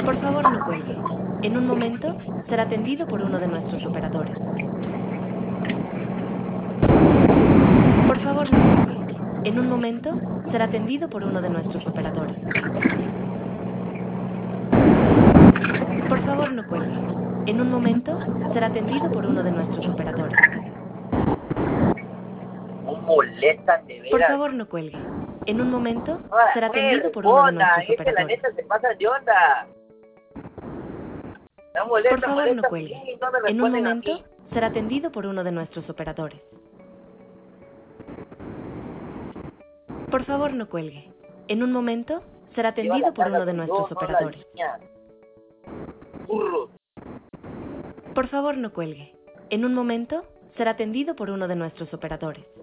Por favor, no cuelgue. En un momento será atendido por uno de nuestros operadores. Por favor, no cuelgue. En un momento será atendido por uno de nuestros operadores. Por favor, no cuelgue. En un momento será atendido por uno de nuestros operadores. No molestan de Por veras. favor, no cuelgue. En un momento Ahora, será pues, atendido por uno de nuestros es que la operadores. neta se pasa de onda. No molesta, Por favor, no molesta a cuelgue. mí, no me En un responden a momento mí. será atendido por uno de nuestros operadores. Por favor, no cuelgue. En un momento será Lleva la atendido por carga uno de soy nuestros yo, no la operadores. línea. Burro. Por favor, no cuelgue. En un momento será atendido por uno de nuestros operadores.